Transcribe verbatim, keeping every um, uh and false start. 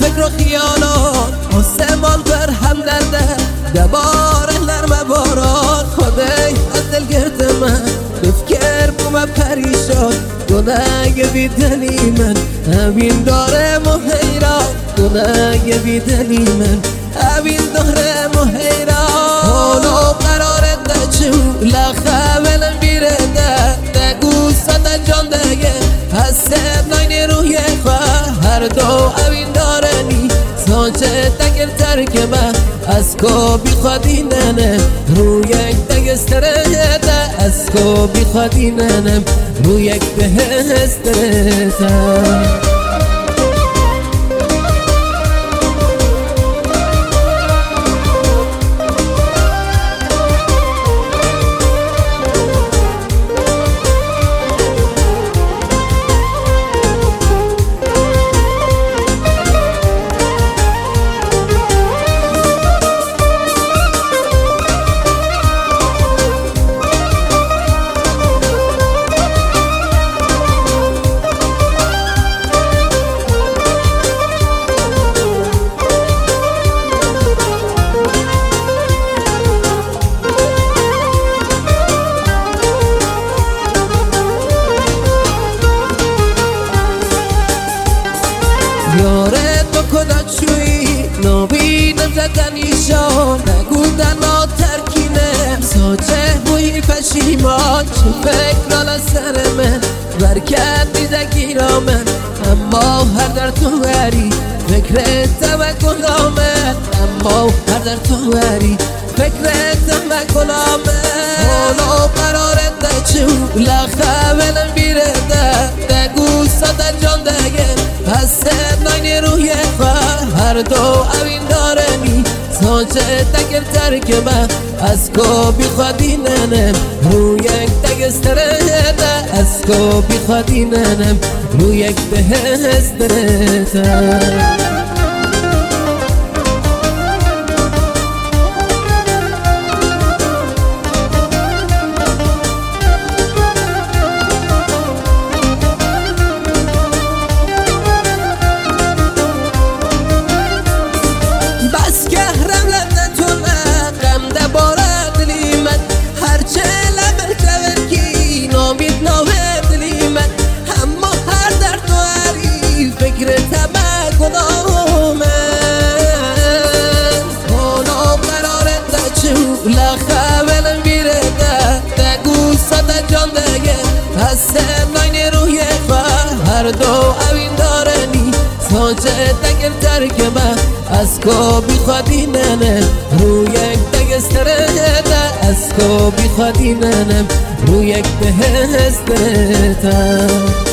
فکر و خیالات آسمان بر هم نرده دبار نرم باران خدای از دل گرد من بفکر بوم پریشان گناه بیدلی من همین داره محیران گناه بیدلی من همین داره محیران حالا قراره دچو لخه ولم بیره ده دگو ساده جان دگه هسته ناین روی خواه هر دو اوین داره نی سانچه تگر ترک من از کو بی خودی ننم رو یک دگستره ده از کو بی خودی ننم رو یک دگستره ده یاره تو کدت شوی نبینم زدنیشان نگو دنا ترکینه ساچه بوی پشیمان چه فکر آلا سر من برکت میده گیرا من اما هر در تو وری فکر توکل آمد اما هر در تو وری فکر توکل آمد حالا قرارت دچو لخه ولم بیره ده دگو ساده جان دگه هسته ناین روی خواه هر دو اوین داره نی سانچه تگر ترک من از کو بی خودی ننم رو یک دگستره ده از کو بی خودی ننم رو یک دگستره ده لخه ولم بیره ده دگو ساده جان دگه هسته ناین روی خواه هر دو اوین داره نی سانچه تگر ترک من از کو بی خودی ننم رو یک دگستره ده از کو بی خودی ننم رو یک دگستره ده